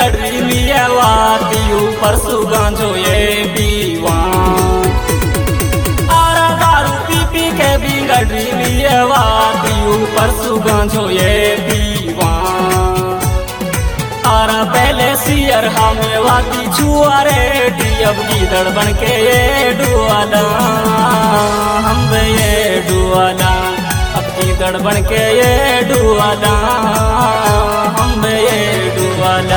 बिगड़ी लियावाती ऊपर सुगांजो ये पीवा आरा दारू पी पी के बिगड़ी लियावाती ऊपर सुगांजो ये पीवा आरा पहले सियर हमें वाती छुआरे अब गीदड़ बन के ये डुआला हम ये डुआला अब गीदड़ बन के ये डुआला हम ये डुआला।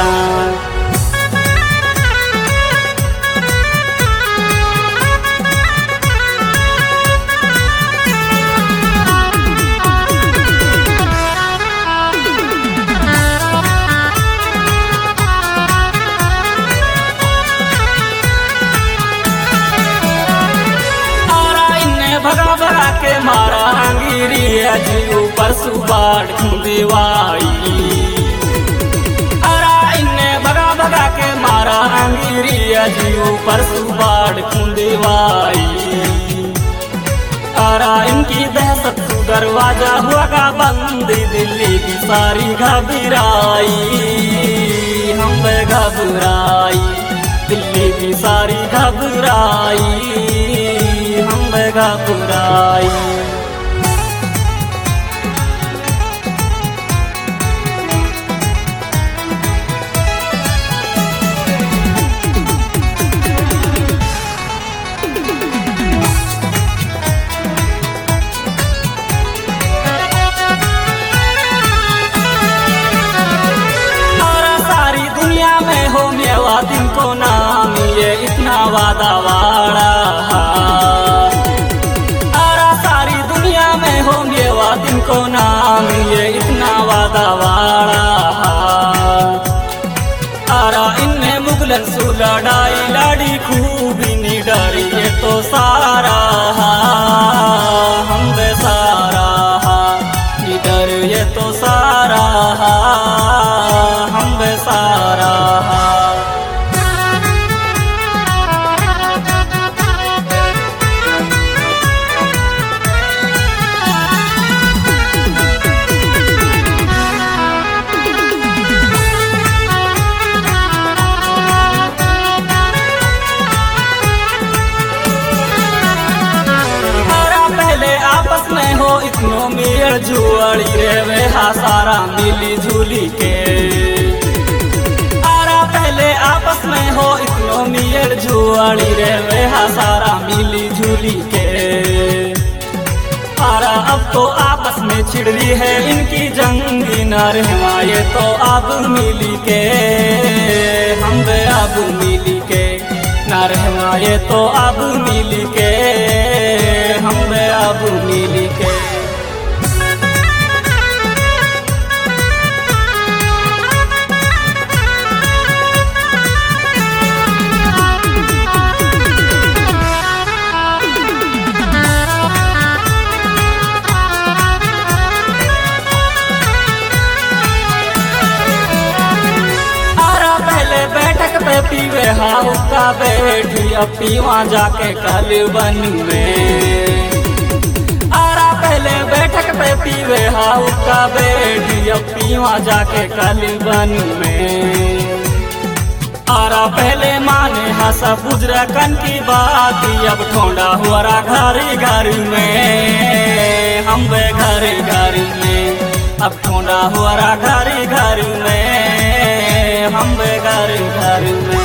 भगा भगा के मारा अंगीरी जी ऊपर सुबाड़ दीवाई अरा इन्ने भगा भगा के मारा अंगीरी जी ऊपर सुबाड़ दीवाई अरा इनकी दहशत दरवाजा हुआ का बंद दिल्ली की सारी घबराई हम घबराई दिल्ली की सारी घबराई हम घबराई। सारी दुनिया में हो मेवा दिन को नाम ये इतना वादा वाड़ा दिन को नाम ये इतना वादा वाड़ा आरा इन्हें मुगलन सु लड़ाई लड़ी खूब नहीं डरी ये तो सारा हम सारा निडर ये तो सारा हम सारा। आपस में हो इतनो मेड़ जुआड़ी रे वे सारा मिली झूली के आरा पहले आपस में हो इतनो मेड़ जुआड़ी रे वे सारा मिली झूली के आरा अब तो आपस में छिड़ रही है इनकी जंगी न रहवाए तो अब मिली के हम अब मिली के न रहवाए तो अब मिली के हम अब मिली के। पीवे हाउ का बैठी अब पीवा जाके कल बन में आरा पहले बैठक पे पीवे हाउ का बैठी अब पीवा जाके कल बन में आरा पहले माने हंसा बुजरा कन की बात अब ठोंडा हुआ घर घर में हम घर घर में अब ठोंडा हुआ घर घर में हम घर घर में।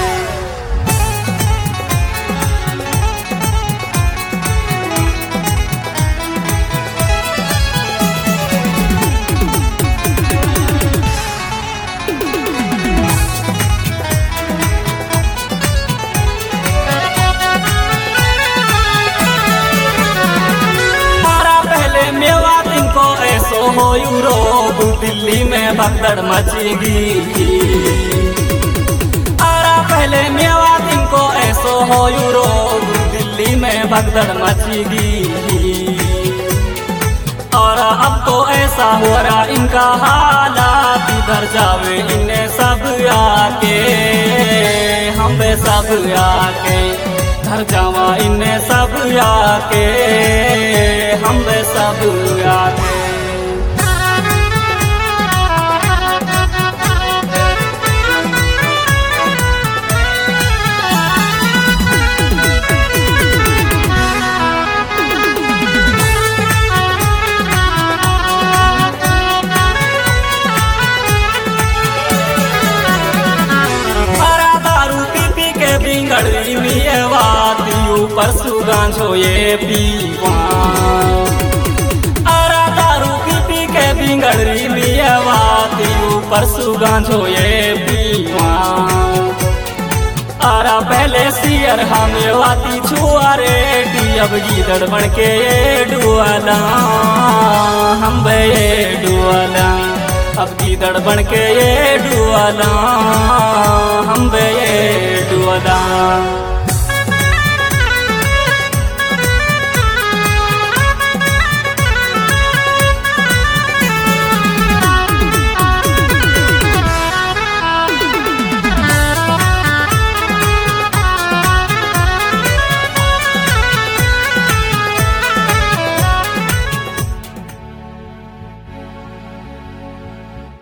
हो यूरोप दिल्ली में भगदड़ मचेगी आरा पहले मेवा दिन को ऐसो हो यूरोप दिल्ली में भगदड़ मचेगी और अब तो ऐसा हो रहा इनका हालात इधर जावे इन्हें सब आके हम सब आके घर जावा इन्हें सब आके हम सब आके। ऊपर सुगांझो ये पीवा आरा दारू पी पी के बिगड़ी मियावाती ऊपर सुगांझो ये पीवा आरा पहले सियर हमें वाती छुआ रेडी अब गीदड़ बन के ये डुआला हम बे ये डुआला अब गीदड़ बन के ये डुआला हम बे ये डुआला।